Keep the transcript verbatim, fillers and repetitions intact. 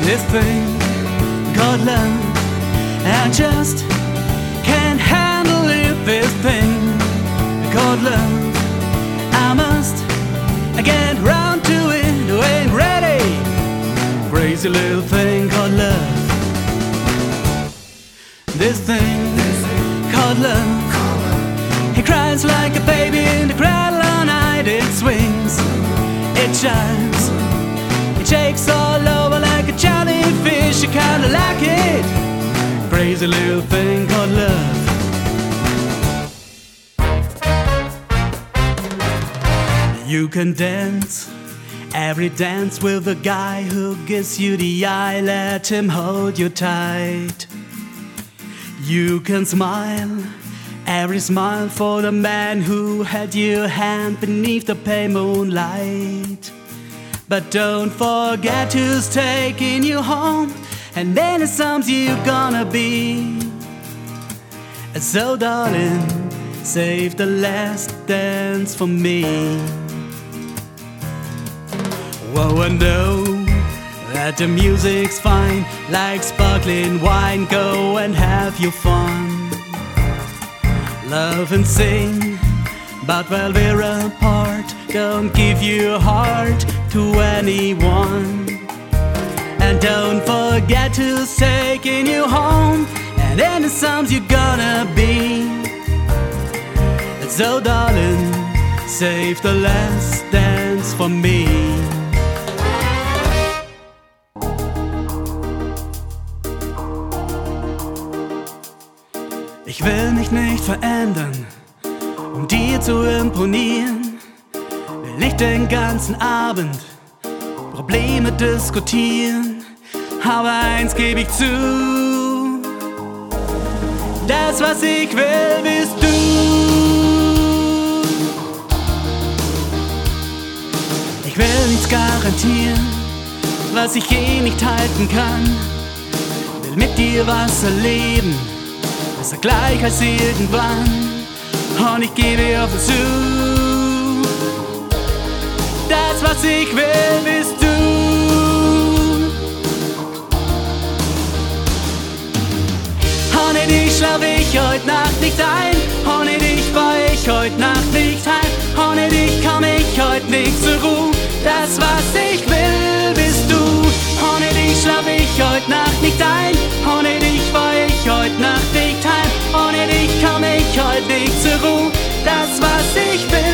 this thing called love. I just can't handle it, this thing called love. I must get round to it, ain't ready. Crazy little thing called love. This thing called love. He cries like a baby in the cradle all night. It swings, it chimes, it shakes all over like a jellyfish. You kinda like it. Crazy little thing called love. You can dance every dance with the guy who gives you the eye. Let him hold you tight. You can smile every smile for the man who had your hand beneath the pale moonlight. But don't forget who's taking you home, and then it's something you're gonna be. So darling, save the last dance for me. Whoa, I know that the music's fine, like sparkling wine. Go and have your fun. Love and sing, but while we're apart, don't give your heart to anyone. And don't forget who's taking you home, and then the songs you're gonna be. So darling, save the last dance for me. Ich will mich nicht verändern, um dir zu imponieren. Will nicht den ganzen Abend Probleme diskutieren. Aber eins gebe ich zu: das, was ich will, bist du. Ich will nichts garantieren, was ich eh nicht halten kann. Will mit dir was erleben, besser gleich als irgendwann. Und ich gebe offen zu: das, was ich will, bist du. Ohne dich schlaf ich heute Nacht nicht ein. Ohne dich fahr ich heute Nacht nicht heim. Ohne dich komm ich heute nicht zur Ruhe. Das, was ich will, bist du. Ohne dich schlaf ich heute Nacht nicht ein. Ohne dich fahr ich heute Nacht nicht heim. Ohne dich komm ich heute nicht zur Ruhe. Das, was ich will,